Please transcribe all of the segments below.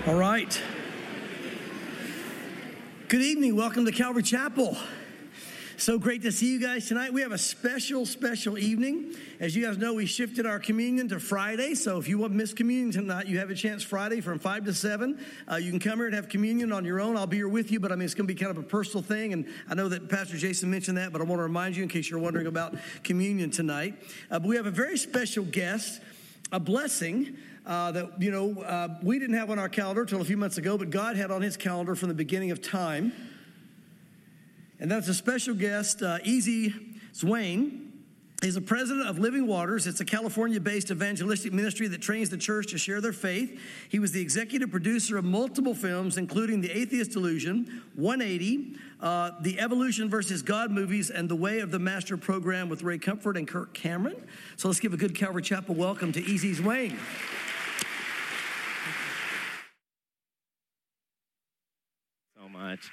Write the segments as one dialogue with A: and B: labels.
A: All right. Good evening. Welcome to Calvary Chapel. So great to see you guys tonight. We have a special evening. As you guys know, we shifted our communion to Friday. So if you want to miss communion tonight, you have a chance Friday from 5 to 7. You can come here and have communion on your own. I'll be here with you, but I mean, it's going to be kind of a personal thing. And I know that Pastor Jason mentioned that, but I want to remind you in case you're wondering about communion tonight. But we have a very special guest, a blessing that, we didn't have on our calendar until a few months ago, but God had on his calendar from the beginning of time. And that's a special guest, E.Z. Zwane. He's the president of Living Waters. It's a California-based evangelistic ministry that trains the church to share their faith. He was the executive producer of multiple films, including The Atheist Delusion, 180, the Evolution versus God movies, and The Way of the Master program with Ray Comfort and Kirk Cameron. So let's give a good Calvary Chapel welcome to E.Z. Zwane.
B: So much.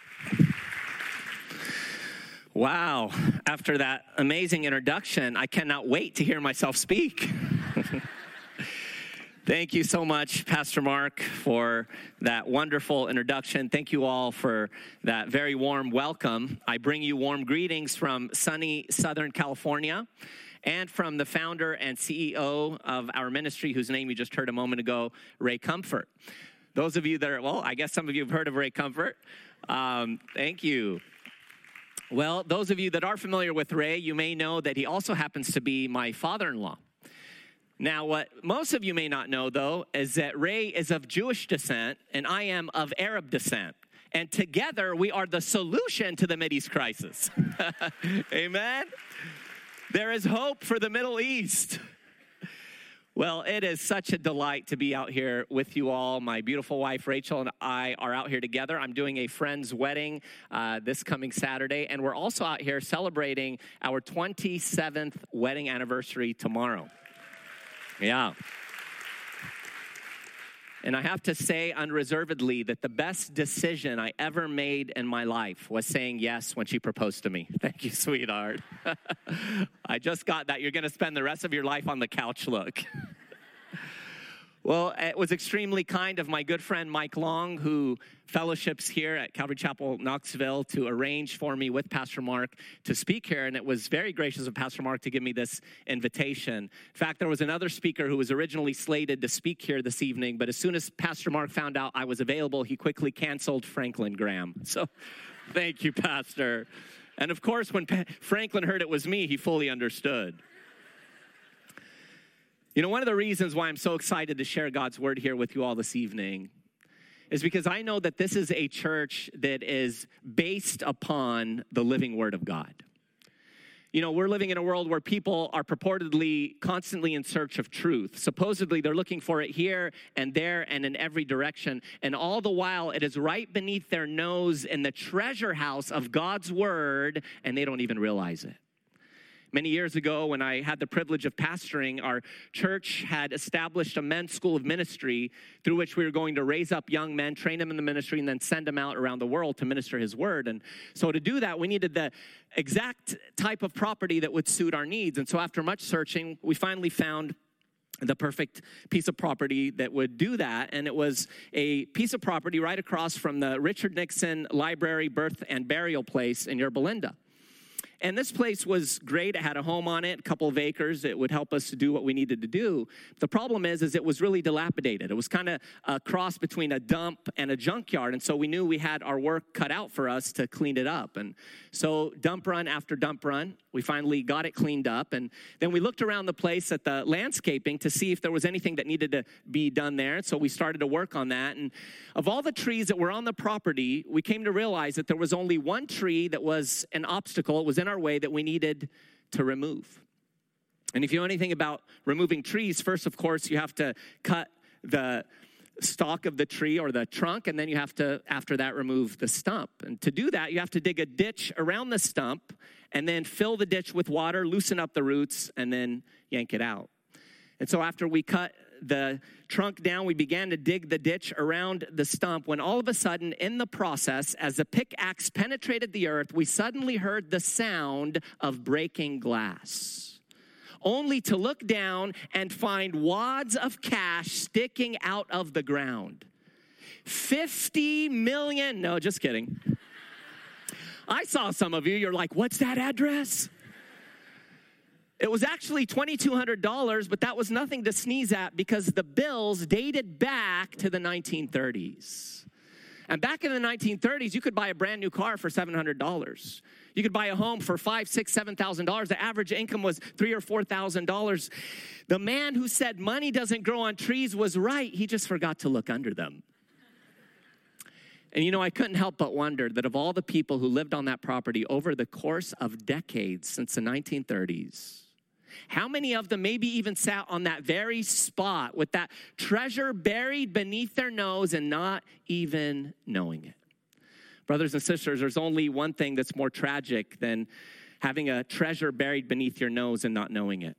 B: Wow, after that amazing introduction, I cannot wait to hear myself speak. Thank you so much, Pastor Mark, for that wonderful introduction. Thank you all for that very warm welcome. I bring you warm greetings from sunny Southern California and from the founder and CEO of our ministry, whose name you just heard a moment ago, Ray Comfort. Those of you that are, I guess some of you have heard of Ray Comfort. Thank you. Well, those of you that are familiar with Ray, you may know that he also happens to be my father-in-law. Now, what most of you may not know, though, is that Ray is of Jewish descent and I am of Arab descent. And together, we are the solution to the Mideast crisis. Amen? There is hope for the Middle East. Well, it is such a delight to be out here with you all. My beautiful wife, Rachel, and I are out here together. I'm doing a friend's wedding this coming Saturday, and we're also out here celebrating our 27th wedding anniversary tomorrow. Yeah. And I have to say unreservedly that the best decision I ever made in my life was saying yes when she proposed to me. Thank you, sweetheart. I just got that. You're going to spend the rest of your life on the couch look. Well, it was extremely kind of my good friend Mike Long, who fellowships here at Calvary Chapel, Knoxville, to arrange for me with Pastor Mark to speak here. And it was very gracious of Pastor Mark to give me this invitation. In fact, there was another speaker who was originally slated to speak here this evening, but as soon as Pastor Mark found out I was available, he quickly canceled Franklin Graham. So thank you, Pastor. And of course, when Franklin heard it was me, he fully understood. You know, one of the reasons why I'm so excited to share God's word here with you all this evening is because I know that this is a church that is based upon the living word of God. You know, we're living in a world where people are purportedly constantly in search of truth. Supposedly, they're looking for it here and there and in every direction. And all the while, it is right beneath their nose in the treasure house of God's word, and they don't even realize it. Many years ago, when I had the privilege of pastoring, our church had established a men's school of ministry through which we were going to raise up young men, train them in the ministry, and then send them out around the world to minister his word. And so to do that, we needed the exact type of property that would suit our needs. And so after much searching, we finally found the perfect piece of property that would do that. And it was a piece of property right across from the Richard Nixon Library Birth and Burial Place in Yorba Linda. And this place was great. It had a home on it, a couple of acres. It would help us to do what we needed to do. The problem is it was really dilapidated. It was kind of a cross between a dump and a junkyard. And so we knew we had our work cut out for us to clean it up. And so dump run after dump run, we finally got it cleaned up. And then we looked around the place at the landscaping to see if there was anything that needed to be done there. And so we started to work on that. And of all the trees that were on the property, we came to realize that there was only one tree that was an obstacle. It was in our way that we needed to remove. And if you know anything about removing trees, first, of course, you have to cut the stalk of the tree or the trunk, and then you have to, after that, remove the stump. And to do that, you have to dig a ditch around the stump and then fill the ditch with water, loosen up the roots, and then yank it out. And so after we cut the trunk down, we began to dig the ditch around the stump when all of a sudden in the process, as the pickaxe penetrated the earth, we suddenly heard the sound of breaking glass, only to look down and find wads of cash sticking out of the ground. $50 million. No, just kidding. I saw some of you, you're like, what's that address? It was actually $2,200, but that was nothing to sneeze at because the bills dated back to the 1930s. And back in the 1930s, you could buy a brand new car for $700. You could buy a home for $5,000, $6,000, $7,000. The average income was $3,000 or $4,000. The man who said money doesn't grow on trees was right. He just forgot to look under them. And you know, I couldn't help but wonder that of all the people who lived on that property over the course of decades since the 1930s, how many of them maybe even sat on that very spot with that treasure buried beneath their nose and not even knowing it? Brothers and sisters, there's only one thing that's more tragic than having a treasure buried beneath your nose and not knowing it.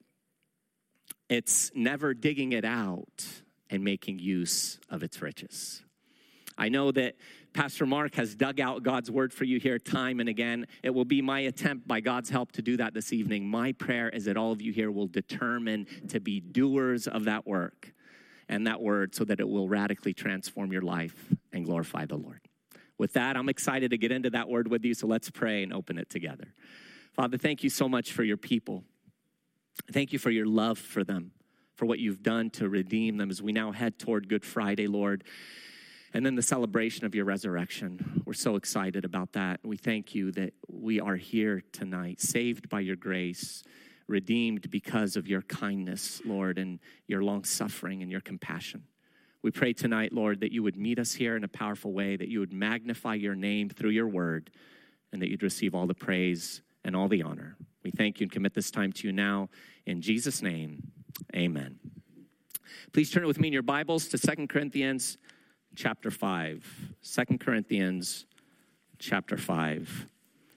B: It's never digging it out and making use of its riches. I know that Pastor Mark has dug out God's word for you here time and again. It will be my attempt by God's help to do that this evening. My prayer is that all of you here will determine to be doers of that work and that word so that it will radically transform your life and glorify the Lord. With that, I'm excited to get into that word with you, so let's pray and open it together. Father, thank you so much for your people. Thank you for your love for them, for what you've done to redeem them as we now head toward Good Friday, Lord. And then the celebration of your resurrection. We're so excited about that. We thank you that we are here tonight, saved by your grace, redeemed because of your kindness, Lord, and your long-suffering and your compassion. We pray tonight, Lord, that you would meet us here in a powerful way, that you would magnify your name through your word, and that you'd receive all the praise and all the honor. We thank you and commit this time to you now. In Jesus' name, amen. Please turn with me in your Bibles to 2 Corinthians chapter 5. 2 Corinthians chapter 5.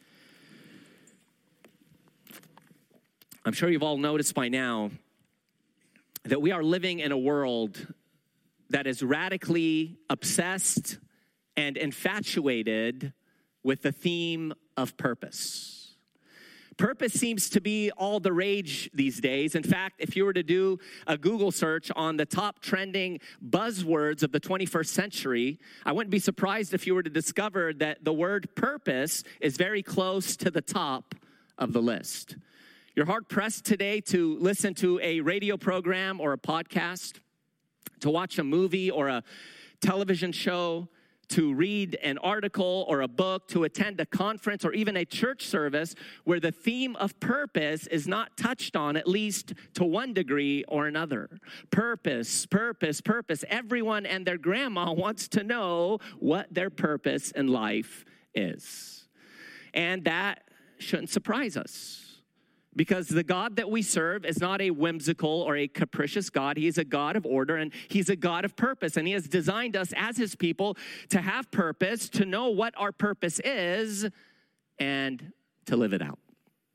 B: I'm sure you've all noticed by now that we are living in a world that is radically obsessed and infatuated with the theme of purpose. Purpose seems to be all the rage these days. In fact, if you were to do a Google search on the top trending buzzwords of the 21st century, I wouldn't be surprised if you were to discover that the word purpose is very close to the top of the list. You're hard-pressed today to listen to a radio program or a podcast, to watch a movie or a television show, to read an article or a book, to attend a conference or even a church service where the theme of purpose is not touched on, at least to one degree or another. Purpose, purpose, purpose. Everyone and their grandma wants to know what their purpose in life is. And that shouldn't surprise us. Because the God that we serve is not a whimsical or a capricious God. He is a God of order, and he's a God of purpose. And he has designed us as his people to have purpose, to know what our purpose is, and to live it out.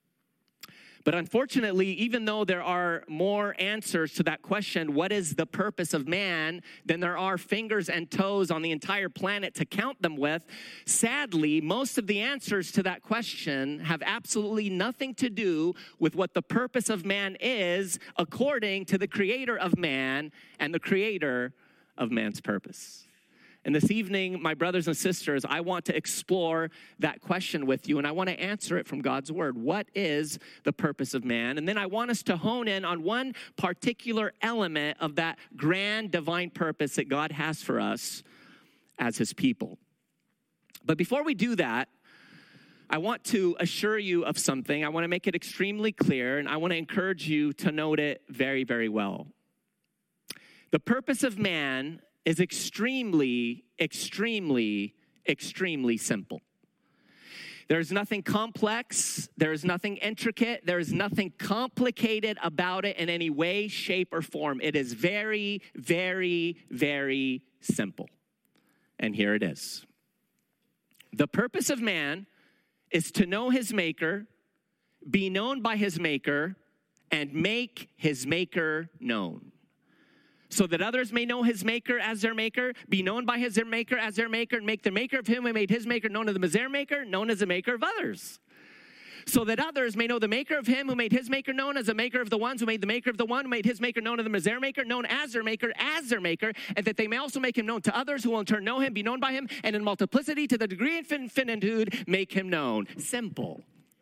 B: But unfortunately, even though there are more answers to that question, what is the purpose of man, than there are fingers and toes on the entire planet to count them with, sadly, most of the answers to that question have absolutely nothing to do with what the purpose of man is according to the creator of man and the creator of man's purpose. And this evening, my brothers and sisters, I want to explore that question with you, and I want to answer it from God's word. What is the purpose of man? And then I want us to hone in on one particular element of that grand divine purpose that God has for us as his people. But before we do that, I want to assure you of something. I want to make it extremely clear, and I want to encourage you to note it very, very well. The purpose of man is extremely, extremely, extremely simple. There's nothing complex. There's nothing intricate. There's nothing complicated about it in any way, shape, or form. It is very, very, very simple. And here it is. The purpose of man is to know his maker, be known by his maker, and make his maker known. So that others may know his maker as their maker, be known by his maker as their maker, and make the maker of him who made his maker known to them as their maker, known as the maker of others. so that others may know the maker of him who made his maker known as the maker of the ones who made the maker of the one who made his maker known to them as their maker, known as their maker, and that they may also make him known to others who will in turn know him, be known by him, and in multiplicity to the degree of infinitude make him known. Simple.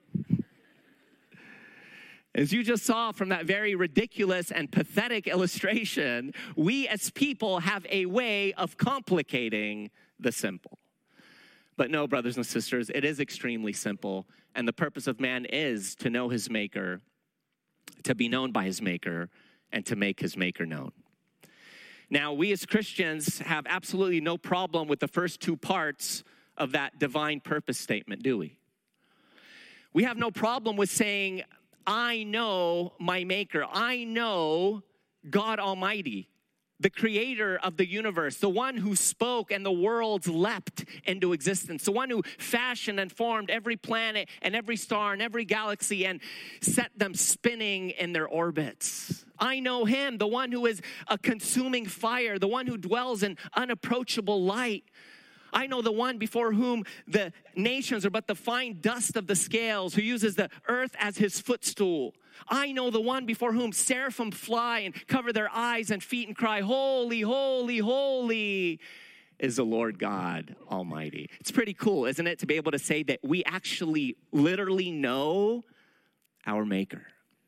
B: As you just saw from that very ridiculous and pathetic illustration, we as people have a way of complicating the simple. But no, brothers and sisters, it is extremely simple. And the purpose of man is to know his maker, to be known by his maker, and to make his maker known. Now, we as Christians have absolutely no problem with the first two parts of that divine purpose statement, do we? We have no problem with saying, I know my maker. I know God Almighty, the creator of the universe, the one who spoke and the worlds leapt into existence, the one who fashioned and formed every planet and every star and every galaxy and set them spinning in their orbits. I know him, the one who is a consuming fire, the one who dwells in unapproachable light. I know the one before whom the nations are but the fine dust of the scales, who uses the earth as his footstool. I know the one before whom seraphim fly and cover their eyes and feet and cry, holy, holy, holy is the Lord God Almighty. It's pretty cool, isn't it, to be able to say that we actually literally know our maker.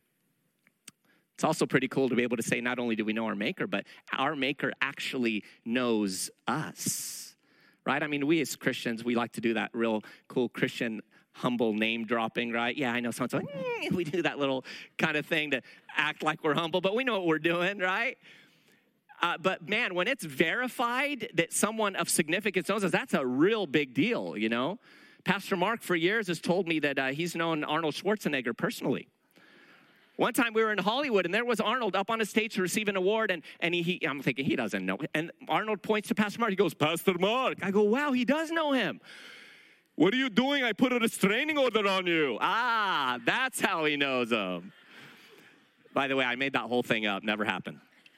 B: It's also pretty cool to be able to say not only do we know our maker, but our maker actually knows us. Right? I mean, we as Christians, we like to do that real cool Christian humble name dropping, right? Yeah, I know so-and-so. We do that little kind of thing to act like we're humble, but we know what we're doing, right? But man, when it's verified that someone of significance knows us, that's a real big deal, you know? Pastor Mark for years has told me that he's known Arnold Schwarzenegger personally. One time we were in Hollywood, and there was Arnold up on a stage to receive an award, and I'm thinking, he doesn't know. And Arnold points to Pastor Mark. He goes, Pastor Mark. I go, wow, he does know him. What are you doing? I put a restraining order on you. Ah, that's how he knows him. By the way, I made that whole thing up. Never happened.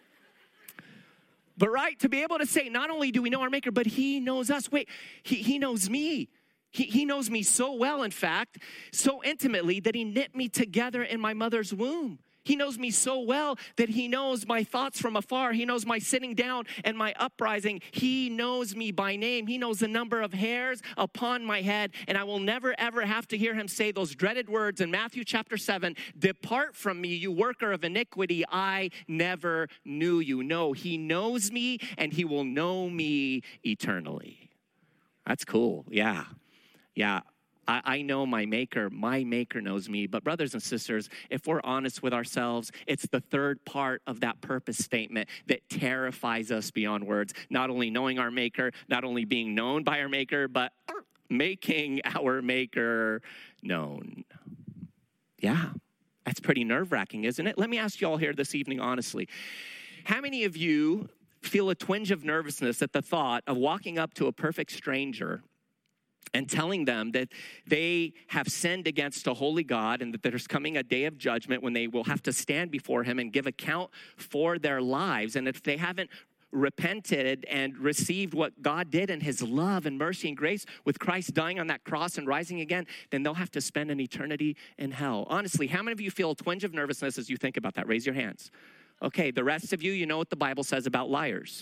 B: But right, to be able to say, not only do we know our maker, but he knows us. Wait, he knows me. He knows me so well, in fact, so intimately that he knit me together in my mother's womb. He knows me so well that he knows my thoughts from afar. He knows my sitting down and my uprising. He knows me by name. He knows the number of hairs upon my head. And I will never, ever have to hear him say those dreaded words in Matthew chapter 7, depart from me, you worker of iniquity. I never knew you. No, he knows me and he will know me eternally. That's cool. Yeah. I know my maker knows me. But brothers and sisters, if we're honest with ourselves, it's the third part of that purpose statement that terrifies us beyond words. Not only knowing our maker, not only being known by our maker, but making our maker known. Yeah, that's pretty nerve-wracking, isn't it? Let me ask you all here this evening, honestly. How many of you feel a twinge of nervousness at the thought of walking up to a perfect stranger and telling them that they have sinned against a holy God and that there's coming a day of judgment when they will have to stand before him and give account for their lives? And if they haven't repented and received what God did in his love and mercy and grace with Christ dying on that cross and rising again, then they'll have to spend an eternity in hell. Honestly, how many of you feel a twinge of nervousness as you think about that? Raise your hands. Okay, the rest of you, you know what the Bible says about liars.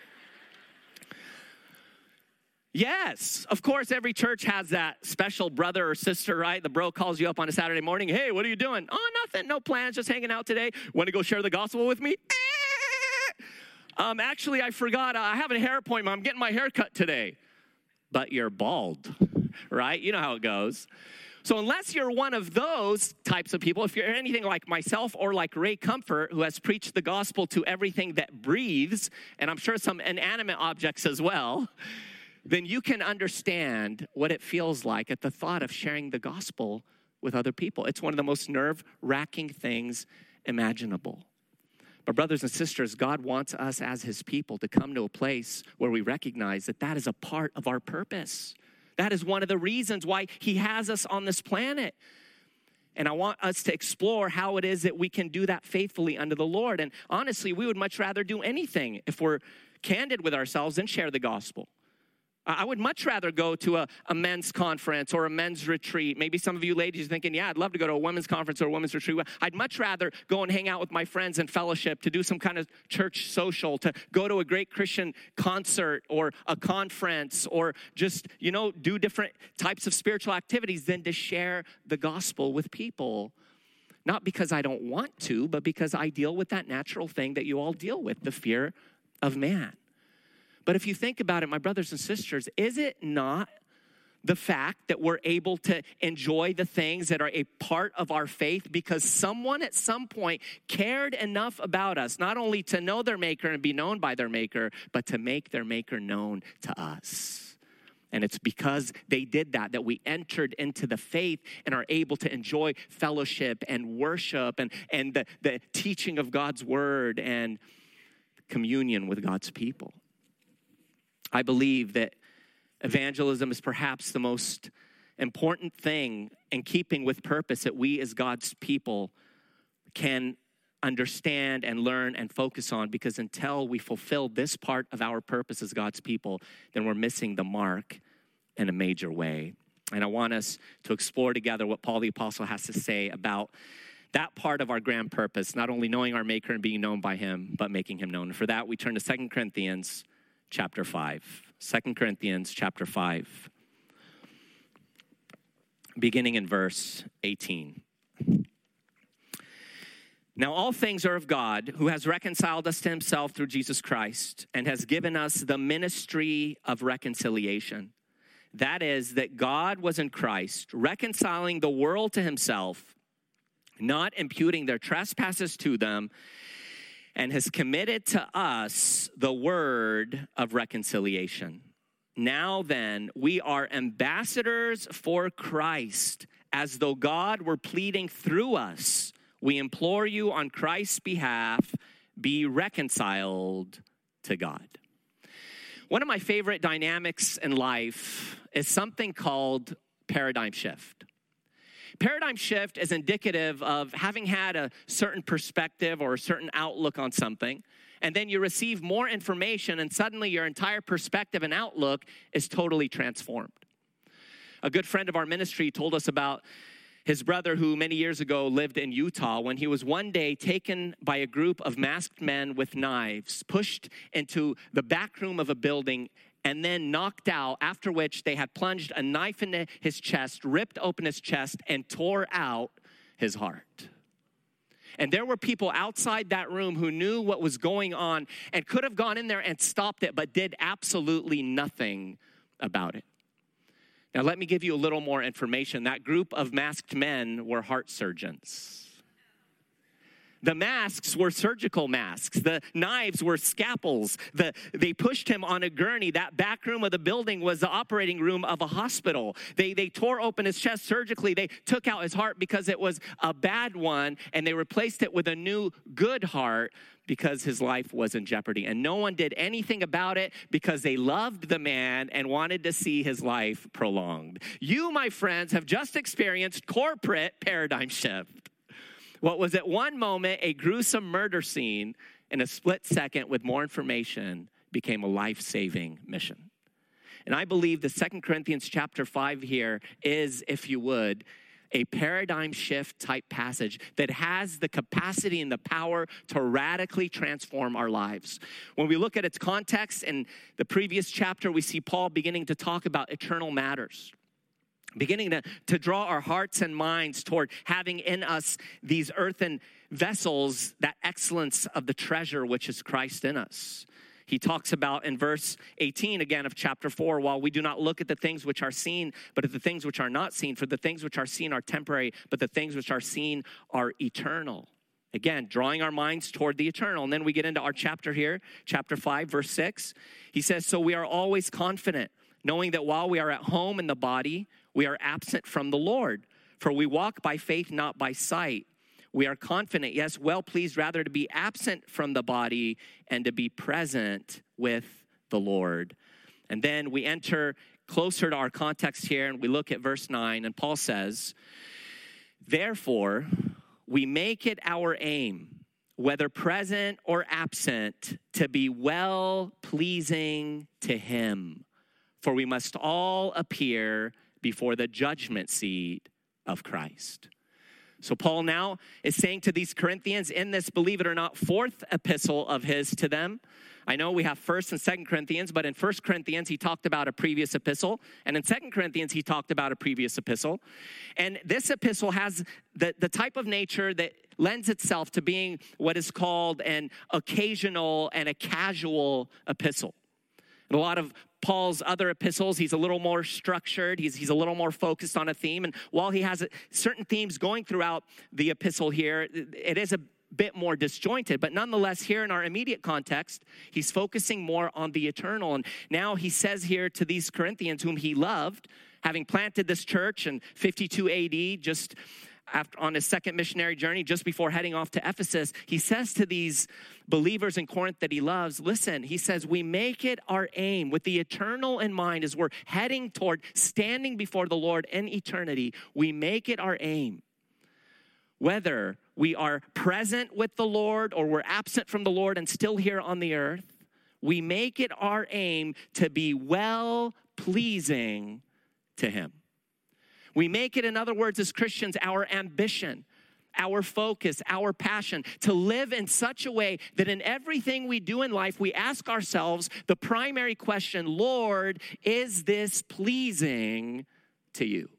B: Yes, of course, every church has that special brother or sister, right? The bro calls you up on a Saturday morning. Hey, what are you doing? Oh, nothing, no plans, just hanging out today. Want to go share the gospel with me? Actually, I forgot. I have a hair appointment. I'm getting my hair cut today. But you're bald, right? You know how it goes. So unless you're one of those types of people, if you're anything like myself or like Ray Comfort, who has preached the gospel to everything that breathes, and I'm sure some inanimate objects as well, then you can understand what it feels like at the thought of sharing the gospel with other people. It's one of the most nerve-wracking things imaginable. But brothers and sisters, God wants us as his people to come to a place where we recognize that that is a part of our purpose. That is one of the reasons why he has us on this planet. And I want us to explore how it is that we can do that faithfully unto the Lord. And honestly, we would much rather do anything, if we're candid with ourselves, than share the gospel. I would much rather go to a men's conference or a men's retreat. Maybe some of you ladies are thinking, yeah, I'd love to go to a women's conference or a women's retreat. I'd much rather go and hang out with my friends and fellowship, to do some kind of church social, to go to a great Christian concert or a conference, or just, do different types of spiritual activities than to share the gospel with people. Not because I don't want to, but because I deal with that natural thing that you all deal with, the fear of man. But if you think about it, my brothers and sisters, is it not the fact that we're able to enjoy the things that are a part of our faith because someone at some point cared enough about us, not only to know their Maker and be known by their Maker, but to make their Maker known to us? And it's because they did that we entered into the faith and are able to enjoy fellowship and worship and the teaching of God's word and communion with God's people. I believe that evangelism is perhaps the most important thing in keeping with purpose that we as God's people can understand and learn and focus on, because until we fulfill this part of our purpose as God's people, then we're missing the mark in a major way. And I want us to explore together what Paul the Apostle has to say about that part of our grand purpose, not only knowing our Maker and being known by him, but making him known. For that, we turn to 2 Corinthians chapter 5. 2 Corinthians chapter 5, beginning in verse 18. Now all things are of God, who has reconciled us to himself through Jesus Christ, and has given us the ministry of reconciliation. That is, that God was in Christ, reconciling the world to himself, not imputing their trespasses to them, and has committed to us the word of reconciliation. Now then, we are ambassadors for Christ, as though God were pleading through us. We implore you on Christ's behalf, be reconciled to God. One of my favorite dynamics in life is something called paradigm shift. Paradigm shift is indicative of having had a certain perspective or a certain outlook on something, and then you receive more information, and suddenly your entire perspective and outlook is totally transformed. A good friend of our ministry told us about his brother who many years ago lived in Utah, when he was one day taken by a group of masked men with knives, pushed into the back room of a building, and then knocked out, after which they had plunged a knife into his chest, ripped open his chest, and tore out his heart. And there were people outside that room who knew what was going on and could have gone in there and stopped it, but did absolutely nothing about it. Now, let me give you a little more information. That group of masked men were heart surgeons. The masks were surgical masks. The knives were scalpels. They pushed him on a gurney. That back room of the building was the operating room of a hospital. They tore open his chest surgically. They took out his heart because it was a bad one, and they replaced it with a new good heart because his life was in jeopardy. And no one did anything about it because they loved the man and wanted to see his life prolonged. You, my friends, have just experienced corporate paradigm shift. What was at one moment a gruesome murder scene, in a split second with more information became a life-saving mission. And I believe the 2 Corinthians chapter 5 here is, if you would, a paradigm shift type passage that has the capacity and the power to radically transform our lives. When we look at its context in the previous chapter, we see Paul beginning to talk about eternal matters, beginning to draw our hearts and minds toward having in us these earthen vessels, that excellence of the treasure which is Christ in us. He talks about in verse 18 again of chapter 4, while we do not look at the things which are seen, but at the things which are not seen. For the things which are seen are temporary, but the things which are seen are eternal. Again, drawing our minds toward the eternal. And then we get into our chapter here, chapter 5, verse 6. He says, so we are always confident, knowing that while we are at home in the body, we are absent from the Lord. For we walk by faith, not by sight. We are confident, yes, well pleased rather to be absent from the body and to be present with the Lord. And then we enter closer to our context here and we look at verse 9, and Paul says, therefore, we make it our aim, whether present or absent, to be well pleasing to him. for we must all appear before the judgment seat of Christ. So Paul now is saying to these Corinthians in this, believe it or not, fourth epistle of his to them. I know we have 1st and 2nd Corinthians, but in 1 Corinthians, he talked about a previous epistle. And in 2 Corinthians, he talked about a previous epistle. And this epistle has the type of nature that lends itself to being what is called an occasional and a casual epistle. In a lot of Paul's other epistles, he's a little more structured. He's a little more focused on a theme. And while he has certain themes going throughout the epistle here, it is a bit more disjointed. But nonetheless, here in our immediate context, he's focusing more on the eternal. And now he says here to these Corinthians whom he loved, having planted this church in 52 AD, just on his second missionary journey, just before heading off to Ephesus, he says to these believers in Corinth that he loves, listen, he says, we make it our aim with the eternal in mind as we're heading toward standing before the Lord in eternity. We make it our aim, whether we are present with the Lord or we're absent from the Lord and still here on the earth, we make it our aim to be well-pleasing to him. We make it, in other words, as Christians, our ambition, our focus, our passion, to live in such a way that in everything we do in life, we ask ourselves the primary question, Lord, is this pleasing to you?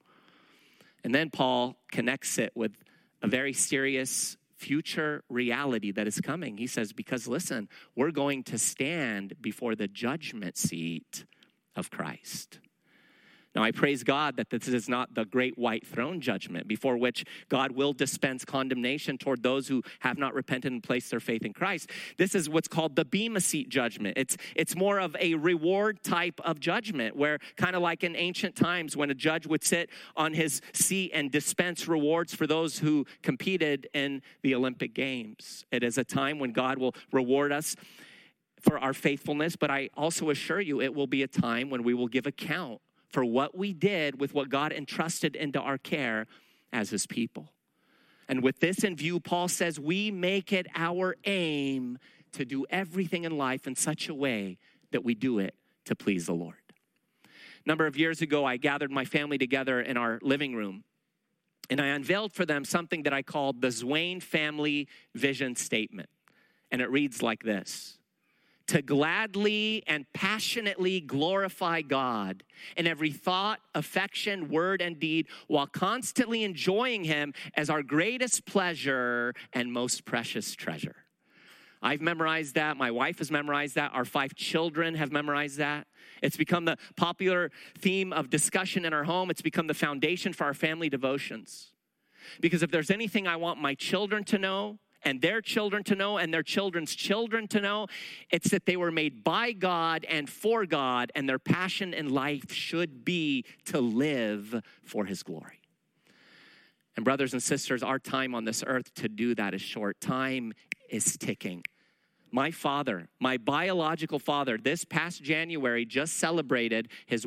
B: And then Paul connects it with a very serious future reality that is coming. He says, because listen, we're going to stand before the judgment seat of Christ. Now, I praise God that this is not the great white throne judgment before which God will dispense condemnation toward those who have not repented and placed their faith in Christ. This is what's called the Bema Seat judgment. It's more of a reward type of judgment where kind of like in ancient times when a judge would sit on his seat and dispense rewards for those who competed in the Olympic Games. It is a time when God will reward us for our faithfulness, but I also assure you it will be a time when we will give account for what we did with what God entrusted into our care as his people. And with this in view, Paul says we make it our aim to do everything in life in such a way that we do it to please the Lord. A number of years ago, I gathered my family together in our living room, and I unveiled for them something that I called the Zwane Family Vision Statement. And it reads like this: to gladly and passionately glorify God in every thought, affection, word, and deed, while constantly enjoying him as our greatest pleasure and most precious treasure. I've memorized that. My wife has memorized that. Our 5 children have memorized that. It's become the popular theme of discussion in our home. It's become the foundation for our family devotions. Because if there's anything I want my children to know, and their children to know, and their children's children to know, it's that they were made by God and for God, and their passion in life should be to live for his glory. And brothers and sisters, our time on this earth to do that is short. Time is ticking. My father, my biological father, this past January just celebrated his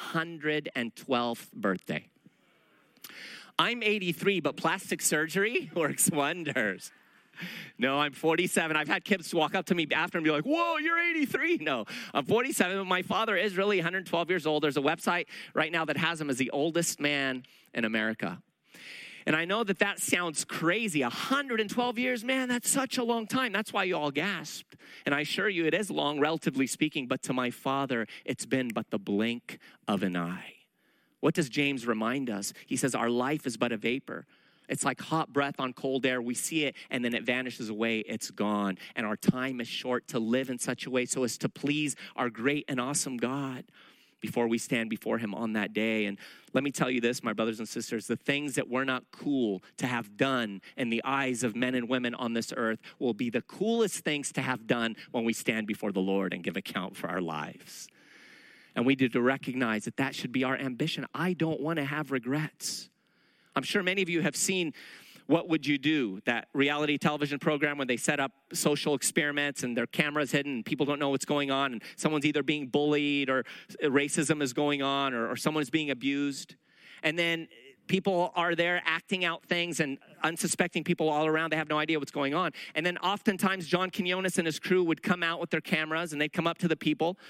B: 112th birthday. I'm 83, but plastic surgery works wonders. No, I'm 47. I've had kids walk up to me after and be like, whoa, you're 83. No, I'm 47, but my father is really 112 years old. There's a website right now that has him as the oldest man in America. And I know that sounds crazy. 112 years, man, that's such a long time. That's why you all gasped. And I assure you it is long, relatively speaking, but to my father, it's been but the blink of an eye. What does James remind us? He says, our life is but a vapor. It's like hot breath on cold air. We see it and then it vanishes away. It's gone. And our time is short to live in such a way so as to please our great and awesome God before we stand before him on that day. And let me tell you this, my brothers and sisters, the things that were not cool to have done in the eyes of men and women on this earth will be the coolest things to have done when we stand before the Lord and give account for our lives. And we need to recognize that should be our ambition. I don't want to have regrets. I'm sure many of you have seen What Would You Do, that reality television program when they set up social experiments and their cameras hidden and people don't know what's going on and someone's either being bullied or racism is going on or someone is being abused. And then people are there acting out things and unsuspecting people all around. They have no idea what's going on. And then oftentimes John Quinones and his crew would come out with their cameras and they'd come up to the people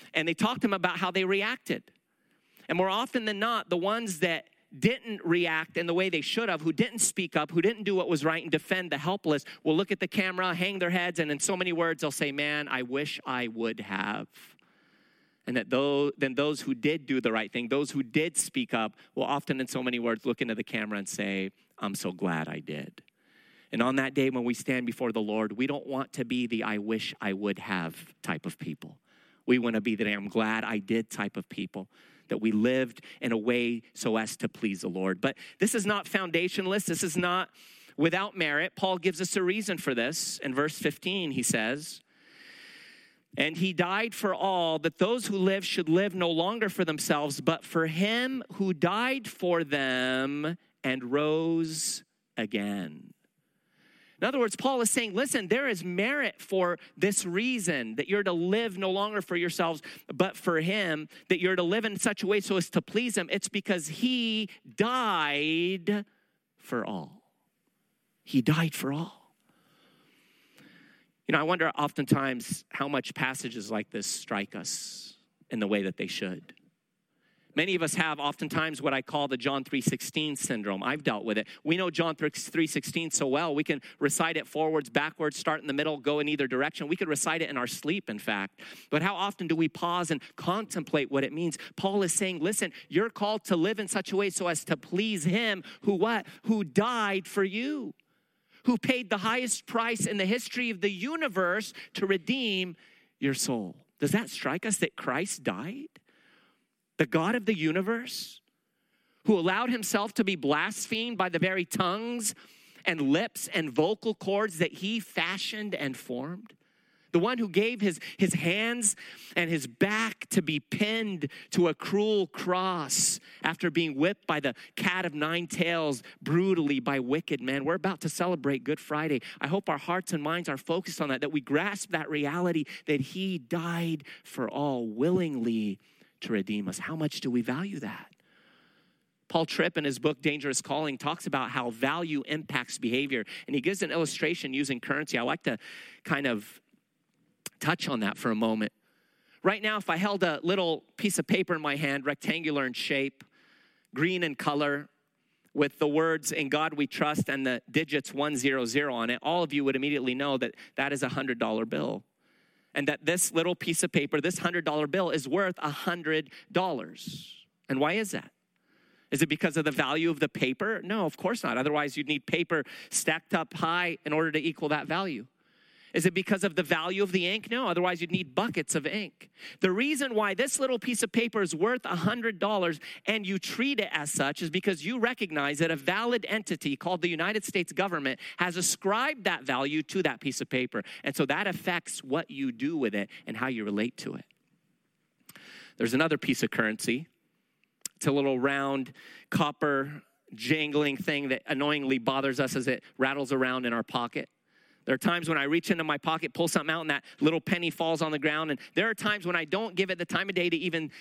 B: And they talked to him about how they reacted. And more often than not, the ones that didn't react in the way they should have, who didn't speak up, who didn't do what was right and defend the helpless, will look at the camera, hang their heads, and in so many words, they'll say, man, I wish I would have. And that then those who did do the right thing, those who did speak up, will often in so many words look into the camera and say, I'm so glad I did. And on that day when we stand before the Lord, we don't want to be the I wish I would have type of people. We want to be the I'm glad I did type of people, that we lived in a way so as to please the Lord. But this is not foundationless. This is not without merit. Paul gives us a reason for this. In verse 15, he says, and he died for all, that those who live should live no longer for themselves, but for him who died for them and rose again. In other words, Paul is saying, listen, there is merit for this reason, that you're to live no longer for yourselves, but for him, that you're to live in such a way so as to please him. It's because he died for all. He died for all. You know, I wonder oftentimes how much passages like this strike us in the way that they should. Many of us have oftentimes what I call the John 3:16 syndrome. I've dealt with it. We know John 3:16 so well. We can recite it forwards, backwards, start in the middle, go in either direction. We could recite it in our sleep, in fact. But how often do we pause and contemplate what it means? Paul is saying, listen, you're called to live in such a way so as to please him who what? Who died for you, who paid the highest price in the history of the universe to redeem your soul. Does that strike us that Christ died? The God of the universe, who allowed himself to be blasphemed by the very tongues and lips and vocal cords that he fashioned and formed. The one who gave his hands and his back to be pinned to a cruel cross after being whipped by the cat of nine tails brutally by wicked men. We're about to celebrate Good Friday. I hope our hearts and minds are focused on that we grasp that reality that he died for all willingly to redeem us. How much do we value that? Paul Tripp in his book, Dangerous Calling, talks about how value impacts behavior. And he gives an illustration using currency. I like to kind of touch on that for a moment. Right now, if I held a little piece of paper in my hand, rectangular in shape, green in color, with the words "In God We Trust" and the digits 100 on it, all of you would immediately know that that is a $100 bill. And that this little piece of paper, this $100 bill, is worth $100. And why is that? Is it because of the value of the paper? No, of course not. Otherwise, you'd need paper stacked up high in order to equal that value. Is it because of the value of the ink? No, otherwise you'd need buckets of ink. The reason why this little piece of paper is worth $100 and you treat it as such is because you recognize that a valid entity called the United States government has ascribed that value to that piece of paper. And so that affects what you do with it and how you relate to it. There's another piece of currency. It's a little round copper jangling thing that annoyingly bothers us as it rattles around in our pocket. There are times when I reach into my pocket, pull something out, and that little penny falls on the ground. And there are times when I don't give it the time of day to even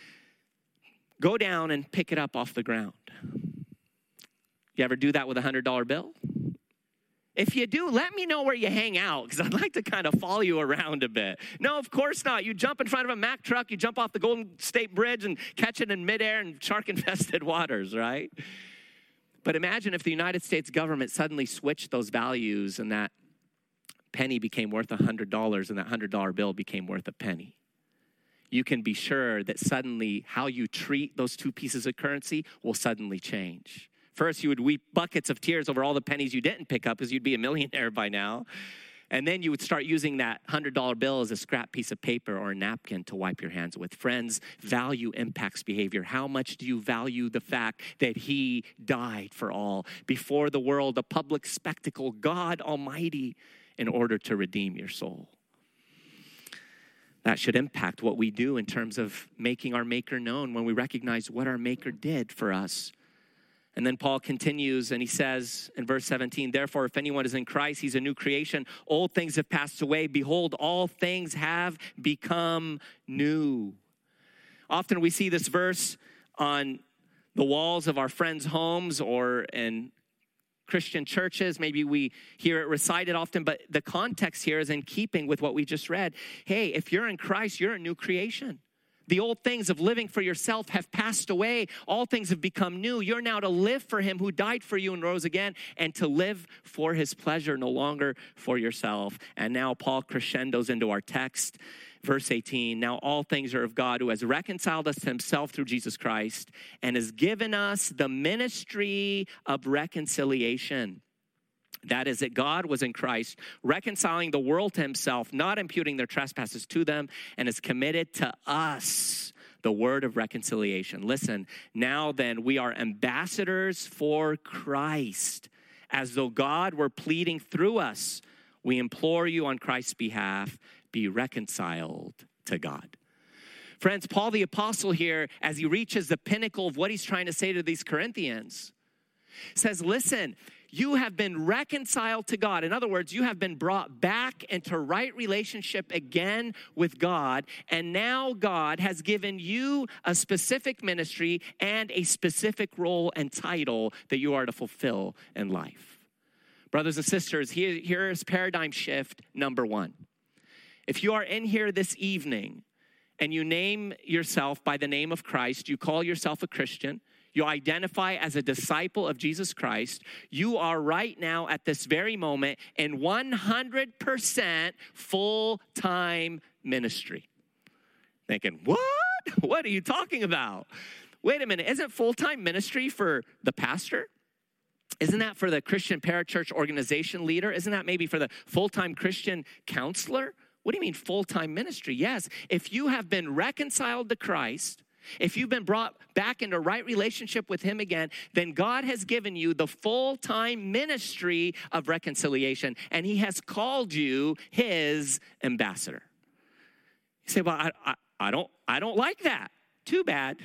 B: go down and pick it up off the ground. You ever do that with a $100 bill? If you do, let me know where you hang out, because I'd like to kind of follow you around a bit. No, of course not. You jump in front of a Mack truck, you jump off the Golden State Bridge and catch it in midair in shark-infested waters, right? But imagine if the United States government suddenly switched those values and that penny became worth $100 and that $100 bill became worth a penny. You can be sure that suddenly how you treat those two pieces of currency will suddenly change. First, you would weep buckets of tears over all the pennies you didn't pick up because you'd be a millionaire by now. And then you would start using that $100 bill as a scrap piece of paper or a napkin to wipe your hands with. Friends, value impacts behavior. How much do you value the fact that he died for all, before the world, a public spectacle, God Almighty, in order to redeem your soul? That should impact what we do in terms of making our Maker known when we recognize what our Maker did for us. And then Paul continues and he says in verse 17, therefore, if anyone is in Christ, he's a new creation. Old things have passed away. Behold, all things have become new. Often we see this verse on the walls of our friends' homes or in Christian churches. Maybe we hear it recited often, but the context here is in keeping with what we just read. Hey, if you're in Christ, you're a new creation. The old things of living for yourself have passed away. All things have become new. You're now to live for him who died for you and rose again, and to live for his pleasure, no longer for yourself. And now Paul crescendos into our text, verse 18. Now all things are of God, who has reconciled us to himself through Jesus Christ and has given us the ministry of reconciliation. That is, that God was in Christ, reconciling the world to himself, not imputing their trespasses to them, and has committed to us the word of reconciliation. Listen, now then, we are ambassadors for Christ, as though God were pleading through us. We implore you on Christ's behalf, be reconciled to God. Friends, Paul the apostle here, as he reaches the pinnacle of what he's trying to say to these Corinthians, says, listen, you have been reconciled to God. In other words, you have been brought back into right relationship again with God. And now God has given you a specific ministry and a specific role and title that you are to fulfill in life. Brothers and sisters, here is paradigm shift number one. If you are in here this evening and you name yourself by the name of Christ, you call yourself a Christian, you identify as a disciple of Jesus Christ, you are right now at this very moment in 100% full-time ministry. Thinking, what? What are you talking about? Wait a minute, isn't full-time ministry for the pastor? Isn't that for the Christian parachurch organization leader? Isn't that maybe for the full-time Christian counselor? What do you mean full-time ministry? Yes, if you have been reconciled to Christ, if you've been brought back into right relationship with him again, then God has given you the full-time ministry of reconciliation, and he has called you his ambassador. You say, well, I don't like that. Too bad.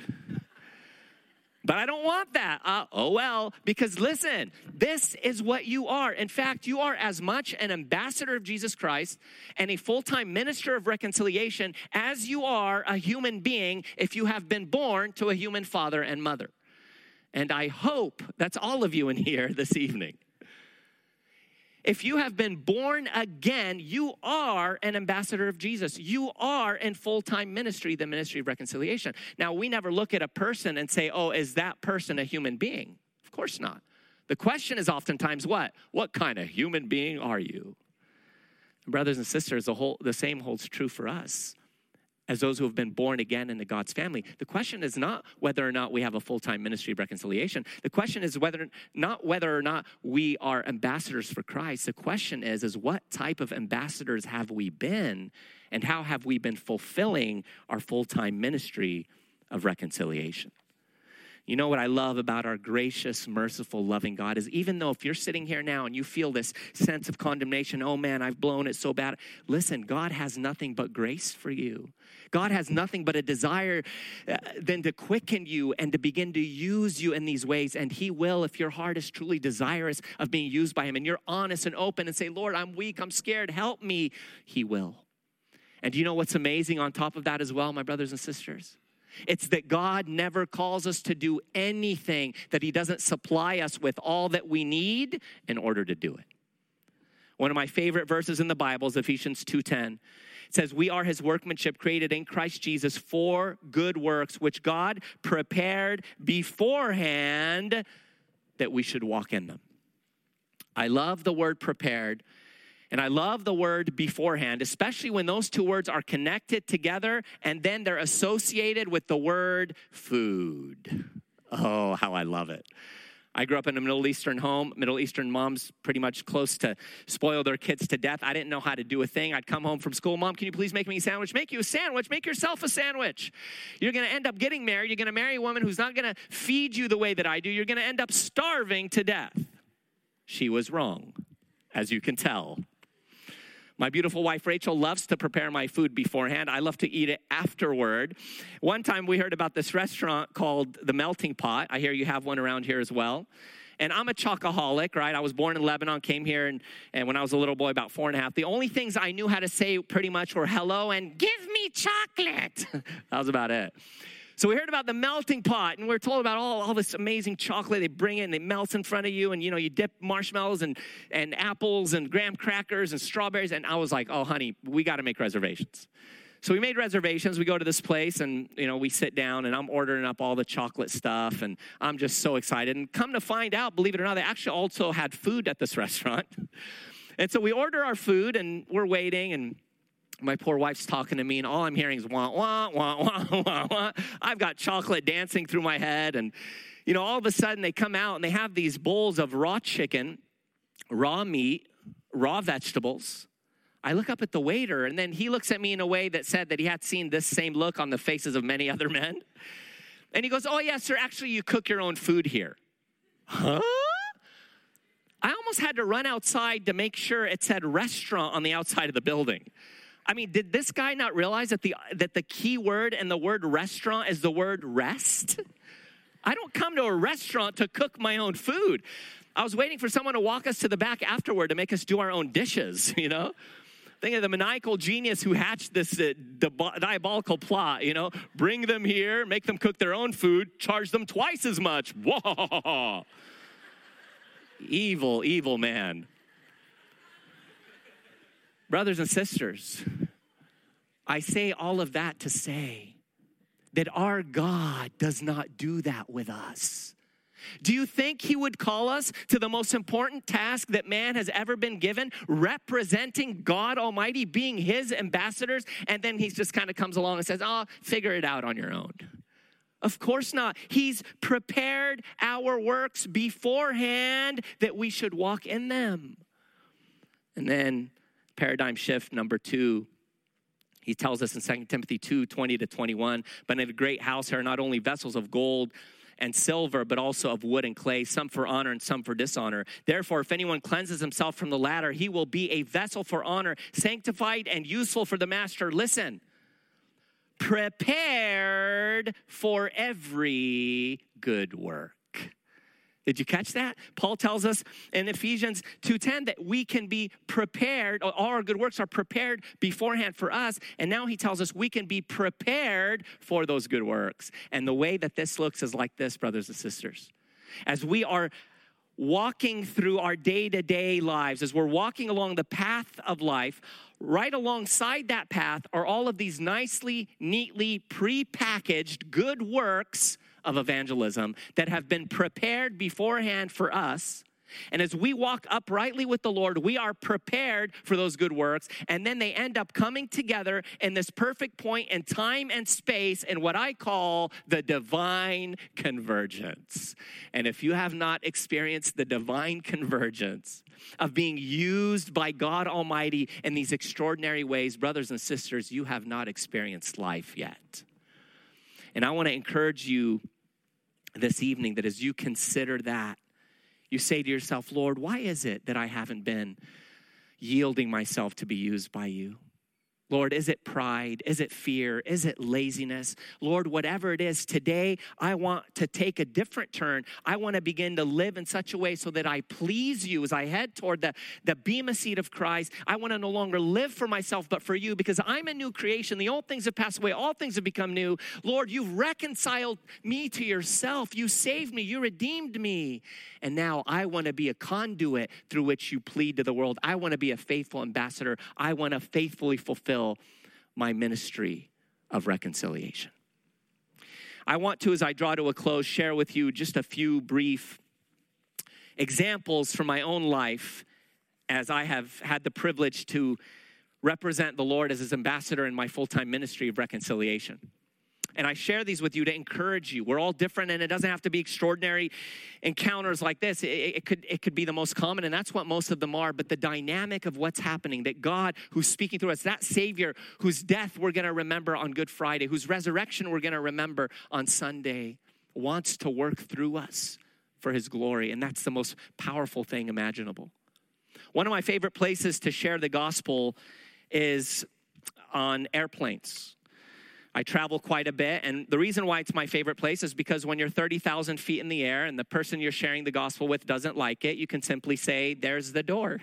B: But I don't want that. Because listen, this is what you are. In fact, you are as much an ambassador of Jesus Christ and a full-time minister of reconciliation as you are a human being if you have been born to a human father and mother. And I hope that's all of you in here this evening. If you have been born again, you are an ambassador of Jesus. You are in full-time ministry, the ministry of reconciliation. Now, we never look at a person and say, oh, is that person a human being? Of course not. The question is oftentimes what? What kind of human being are you? Brothers and sisters, the same holds true for us as those who have been born again into God's family. The question is not whether or not we have a full-time ministry of reconciliation. The question is whether or not we are ambassadors for Christ. The question is what type of ambassadors have we been, and how have we been fulfilling our full-time ministry of reconciliation? You know what I love about our gracious, merciful, loving God is even though if you're sitting here now and you feel this sense of condemnation, oh man, I've blown it so bad. Listen, God has nothing but grace for you. God has nothing but a desire than to quicken you and to begin to use you in these ways. And he will, if your heart is truly desirous of being used by him and you're honest and open and say, Lord, I'm weak, I'm scared, help me. He will. And do you know what's amazing on top of that as well, my brothers and sisters? It's that God never calls us to do anything that he doesn't supply us with all that we need in order to do it. One of my favorite verses in the Bible is Ephesians 2:10. It says, we are his workmanship created in Christ Jesus for good works, which God prepared beforehand that we should walk in them. I love the word prepared. And I love the word beforehand, especially when those two words are connected together and then they're associated with the word food. Oh, how I love it. I grew up in a Middle Eastern home. Middle Eastern moms pretty much close to spoil their kids to death. I didn't know how to do a thing. I'd come home from school. Mom, can you please make me a sandwich? Make you a sandwich. Make yourself a sandwich. You're going to end up getting married. You're going to marry a woman who's not going to feed you the way that I do. You're going to end up starving to death. She was wrong, as you can tell. My beautiful wife, Rachel, loves to prepare my food beforehand. I love to eat it afterward. One time we heard about this restaurant called The Melting Pot. I hear you have one around here as well. And I'm a chocoholic, right? I was born in Lebanon, came here, and when I was a little boy, about 4.5, the only things I knew how to say pretty much were hello and give me chocolate. That was about it. So we heard about the melting pot, and we're told about all this amazing chocolate. They bring it, and it melts in front of you, and, you dip marshmallows and apples and graham crackers and strawberries. And I was like, oh, honey, we got to make reservations. So we made reservations. We go to this place and, we sit down and I'm ordering up all the chocolate stuff and I'm just so excited. And come to find out, believe it or not, they actually also had food at this restaurant. And so we order our food and we're waiting and my poor wife's talking to me and all I'm hearing is wah, wah, wah, wah, wah, wah. I've got chocolate dancing through my head. And, all of a sudden they come out and they have these bowls of raw chicken, raw meat, raw vegetables. I look up at the waiter, and then he looks at me in a way that said that he had seen this same look on the faces of many other men. And he goes, "Oh, yes, sir, actually, you cook your own food here." Huh? I almost had to run outside to make sure it said restaurant on the outside of the building. I mean, did this guy not realize that the key word in the word restaurant is the word rest? I don't come to a restaurant to cook my own food. I was waiting for someone to walk us to the back afterward to make us do our own dishes, Think of the maniacal genius who hatched this diabolical plot, Bring them here, make them cook their own food, charge them twice as much. Whoa. Evil, evil man. Brothers and sisters, I say all of that to say that our God does not do that with us. Do you think he would call us to the most important task that man has ever been given, representing God Almighty, being his ambassadors, and then he just kind of comes along and says, "Oh, figure it out on your own"? Of course not. He's prepared our works beforehand that we should walk in them. And then paradigm shift number 2. He tells us in 2 Timothy 2:20-21, "But in a great house there are not only vessels of gold and silver, but also of wood and clay, some for honor and some for dishonor. Therefore, if anyone cleanses himself from the latter, he will be a vessel for honor, sanctified and useful for the master." Listen, prepared for every good work. Did you catch that? Paul tells us in Ephesians 2:10 that we can be prepared, all our good works are prepared beforehand for us. And now he tells us we can be prepared for those good works. And the way that this looks is like this, brothers and sisters. As we are walking through our day-to-day lives, as we're walking along the path of life, right alongside that path are all of these nicely, neatly pre-packaged good works of evangelism that have been prepared beforehand for us. And as we walk uprightly with the Lord, we are prepared for those good works. And then they end up coming together in this perfect point in time and space in what I call the divine convergence. And if you have not experienced the divine convergence of being used by God Almighty in these extraordinary ways, brothers and sisters, you have not experienced life yet. And I want to encourage you this evening that as you consider that, you say to yourself, "Lord, why is it that I haven't been yielding myself to be used by you? Lord, is it pride? Is it fear? Is it laziness? Lord, whatever it is, today I want to take a different turn. I want to begin to live in such a way so that I please you as I head toward the bema seat of Christ. I want to no longer live for myself, but for you, because I'm a new creation. The old things have passed away. All things have become new. Lord, you've reconciled me to yourself. You saved me. You redeemed me. And now I want to be a conduit through which you plead to the world. I want to be a faithful ambassador. I want to faithfully fulfill my ministry of reconciliation." I want to, as I draw to a close, share with you just a few brief examples from my own life as I have had the privilege to represent the Lord as his ambassador in my full-time ministry of reconciliation. And I share these with you to encourage you. We're all different, and it doesn't have to be extraordinary encounters like this. It could be the most common, and that's what most of them are. But the dynamic of what's happening, that God who's speaking through us, that Savior whose death we're going to remember on Good Friday, whose resurrection we're going to remember on Sunday, wants to work through us for his glory. And that's the most powerful thing imaginable. One of my favorite places to share the gospel is on airplanes. I travel quite a bit, and the reason why it's my favorite place is because when you're 30,000 feet in the air and the person you're sharing the gospel with doesn't like it, you can simply say, "There's the door."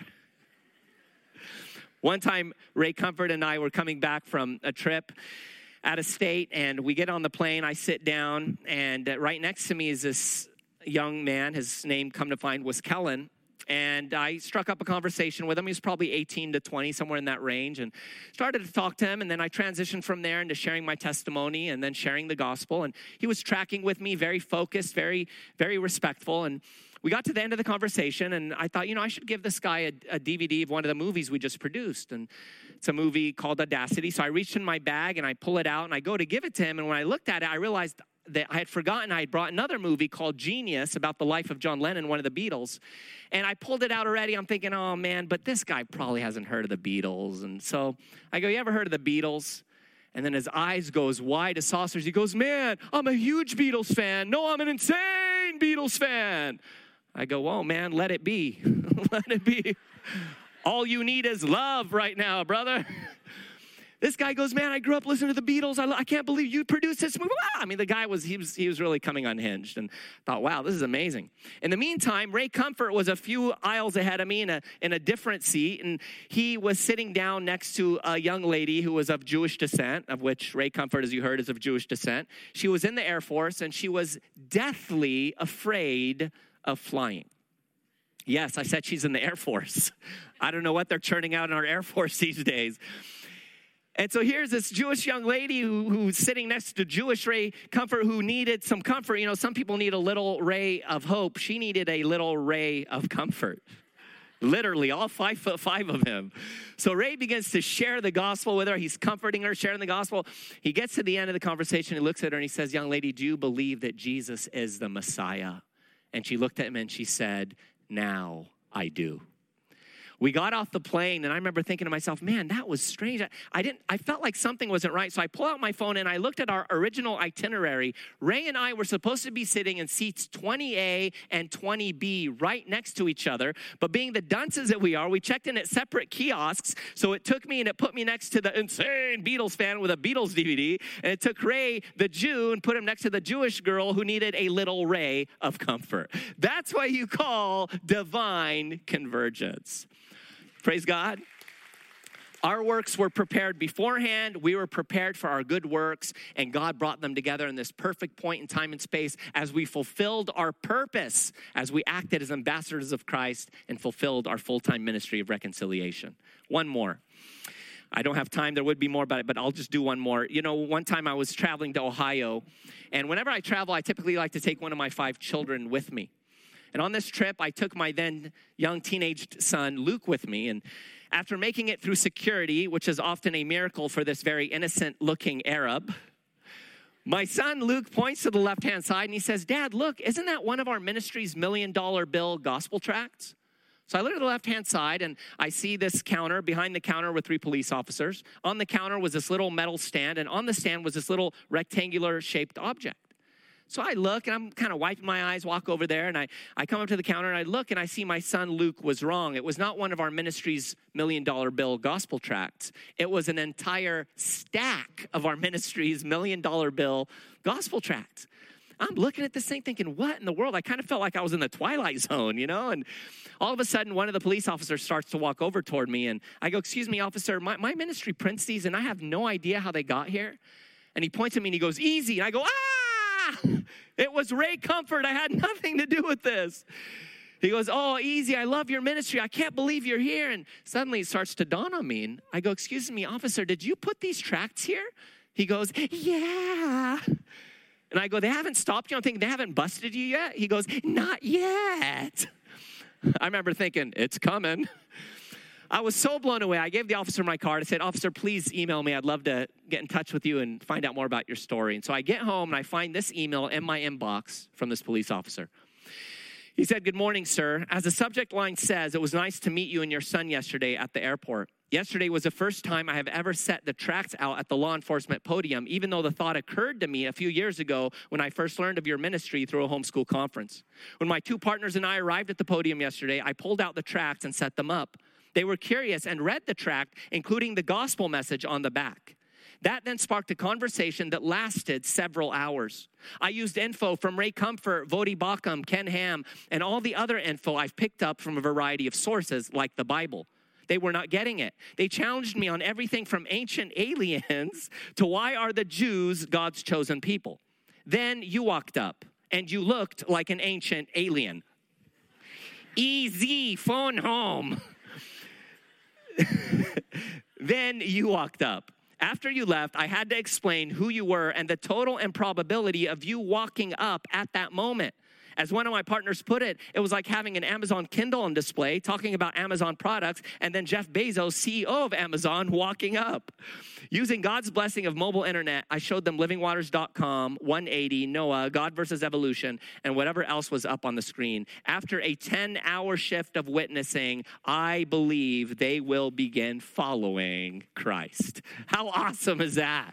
B: One time, Ray Comfort and I were coming back from a trip out of state, and we get on the plane. I sit down, and right next to me is this young man. His name, come to find, was Kellen. And I struck up a conversation with him. He was probably 18 to 20, somewhere in that range, and started to talk to him. And then I transitioned from there into sharing my testimony and then sharing the gospel. And he was tracking with me, very focused, very, very respectful. And we got to the end of the conversation, and I thought, I should give this guy a DVD of one of the movies we just produced. And it's a movie called Audacity. So I reached in my bag, and I pull it out, and I go to give it to him. And when I looked at it, I realized that I had forgotten I had brought another movie called Genius about the life of John Lennon, one of the Beatles. And I pulled it out already. I'm thinking, oh, man, but this guy probably hasn't heard of the Beatles. And so I go, you ever heard of the Beatles? And then his eyes go as wide as saucers. He goes, man, I'm a huge Beatles fan. No, I'm an insane Beatles fan. I go, whoa, man, let it be. Let it be. All you need is love right now, brother. This guy goes, man, I grew up listening to the Beatles. I can't believe you produced this movie. I mean, the guy was really coming unhinged, and thought, wow, this is amazing. In the meantime, Ray Comfort was a few aisles ahead of me in a different seat, and he was sitting down next to a young lady who was of Jewish descent, of which Ray Comfort, as you heard, is of Jewish descent. She was in the Air Force, and she was deathly afraid of flying. Yes, I said she's in the Air Force. I don't know what they're churning out in our Air Force these days. And so here's this Jewish young lady who's sitting next to Jewish Ray Comfort, who needed some comfort. Some people need a little ray of hope. She needed a little ray of comfort. Literally, all 5'5" of him. So Ray begins to share the gospel with her. He's comforting her, sharing the gospel. He gets to the end of the conversation. He looks at her and he says, young lady, do you believe that Jesus is the Messiah? And she looked at him and she said, now I do. We got off the plane, and I remember thinking to myself, man, that was strange. I felt like something wasn't right. So I pull out my phone, and I looked at our original itinerary. Ray and I were supposed to be sitting in seats 20A and 20B right next to each other. But being the dunces that we are, we checked in at separate kiosks. So it took me, and it put me next to the insane Beatles fan with a Beatles DVD. And it took Ray, the Jew, and put him next to the Jewish girl who needed a little ray of comfort. That's what you call divine convergence. Praise God. Our works were prepared beforehand. We were prepared for our good works, and God brought them together in this perfect point in time and space as we fulfilled our purpose, as we acted as ambassadors of Christ and fulfilled our full-time ministry of reconciliation. One more. I don't have time. There would be more about it, but I'll just do one more. One time I was traveling to Ohio, and whenever I travel, I typically like to take one of my 5 children with me. And on this trip, I took my then young teenage son, Luke, with me. And after making it through security, which is often a miracle for this very innocent-looking Arab, my son, Luke, points to the left-hand side and he says, Dad, look, isn't that one of our ministry's $1 million bill gospel tracts? So I look at the left-hand side and I see this counter. Behind the counter were 3 police officers. On the counter was this little metal stand, and on the stand was this little rectangular-shaped object. So I look, and I'm kind of wiping my eyes, walk over there, and I come up to the counter, and I look, and I see my son Luke was wrong. It was not one of our ministry's $1 million bill gospel tracts. It was an entire stack of our ministry's $1 million bill gospel tracts. I'm looking at this thing thinking, what in the world? I kind of felt like I was in the Twilight Zone, And all of a sudden, one of the police officers starts to walk over toward me, and I go, excuse me, officer, my ministry prints these, and I have no idea how they got here. And he points at me, and he goes, easy. And I go, it was Ray Comfort. I had nothing to do with this. He goes, oh, easy. I love your ministry. I can't believe you're here. And suddenly it starts to dawn on me. And I go, excuse me, officer, did you put these tracts here? He goes, yeah. And I go, they haven't stopped you? I'm thinking, they haven't busted you yet? He goes, not yet. I remember thinking, it's coming. I was so blown away. I gave the officer my card. I said, officer, please email me. I'd love to get in touch with you and find out more about your story. And so I get home and I find this email in my inbox from this police officer. He said, good morning, sir. As the subject line says, it was nice to meet you and your son yesterday at the airport. Yesterday was the first time I have ever set the tracts out at the law enforcement podium, even though the thought occurred to me a few years ago when I first learned of your ministry through a homeschool conference. When my 2 partners and I arrived at the podium yesterday, I pulled out the tracts and set them up. They were curious and read the tract, including the gospel message on the back. That then sparked a conversation that lasted several hours. I used info from Ray Comfort, Vodi Bakum, Ken Ham, and all the other info I've picked up from a variety of sources, like the Bible. They were not getting it. They challenged me on everything from ancient aliens to why are the Jews God's chosen people. Then you walked up, and you looked like an ancient alien. Easy, phone home. Then you walked up. After you left, I had to explain who you were and the total improbability of you walking up at that moment. As one of my partners put it, it was like having an Amazon Kindle on display, talking about Amazon products, and then Jeff Bezos, CEO of Amazon, walking up. Using God's blessing of mobile internet, I showed them livingwaters.com, 180, Noah, God versus evolution, and whatever else was up on the screen. After a 10-hour shift of witnessing, I believe they will begin following Christ. How awesome is that?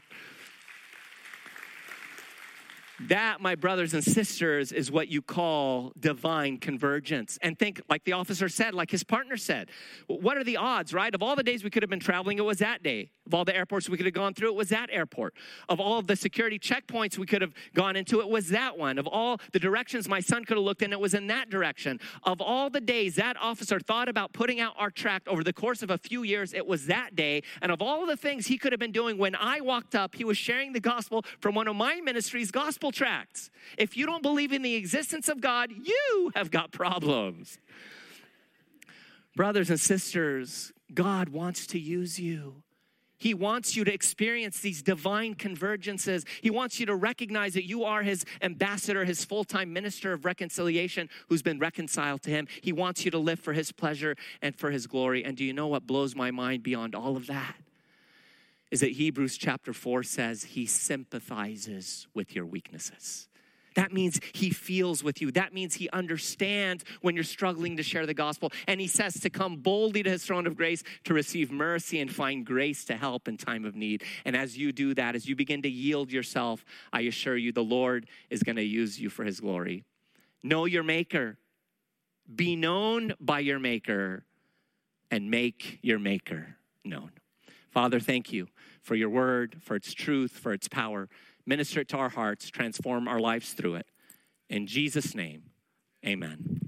B: That, my brothers and sisters, is what you call divine convergence. And think, like the officer said, like his partner said, what are the odds, right? Of all the days we could have been traveling, it was that day. Of all the airports we could have gone through, it was that airport. Of all of the security checkpoints we could have gone into, it was that one. Of all the directions my son could have looked in, it was in that direction. Of all the days that officer thought about putting out our tract over the course of a few years, it was that day. And of all of the things he could have been doing when I walked up, he was sharing the gospel from one of my ministry's gospel tracts. If you don't believe in the existence of God, you have got problems. Brothers and sisters, God wants to use you. He wants you to experience these divine convergences. He wants you to recognize that you are his ambassador, his full-time minister of reconciliation who's been reconciled to him. He wants you to live for his pleasure and for his glory. And do you know what blows my mind beyond all of that? Is that Hebrews chapter 4 says he sympathizes with your weaknesses. That means he feels with you. That means he understands when you're struggling to share the gospel. And he says to come boldly to his throne of grace to receive mercy and find grace to help in time of need. And as you do that, as you begin to yield yourself, I assure you the Lord is going to use you for his glory. Know your maker. Be known by your maker and make your maker known. Father, thank you for your word, for its truth, for its power. Minister it to our hearts, transform our lives through it. In Jesus' name, amen.